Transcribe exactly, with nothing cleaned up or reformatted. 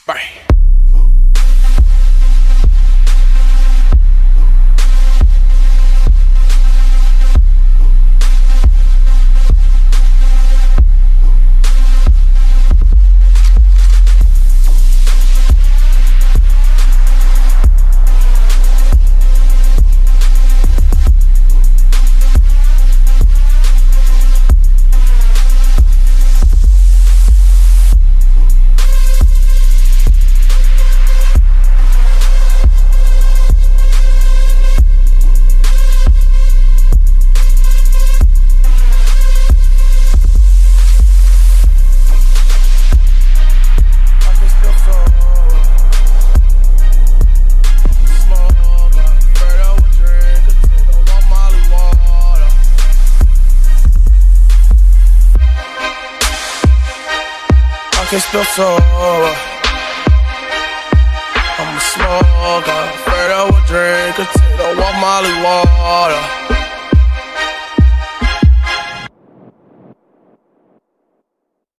Bang. I can spill sober. I'm a smoker, afraid I would drink a take, don't want Molly water.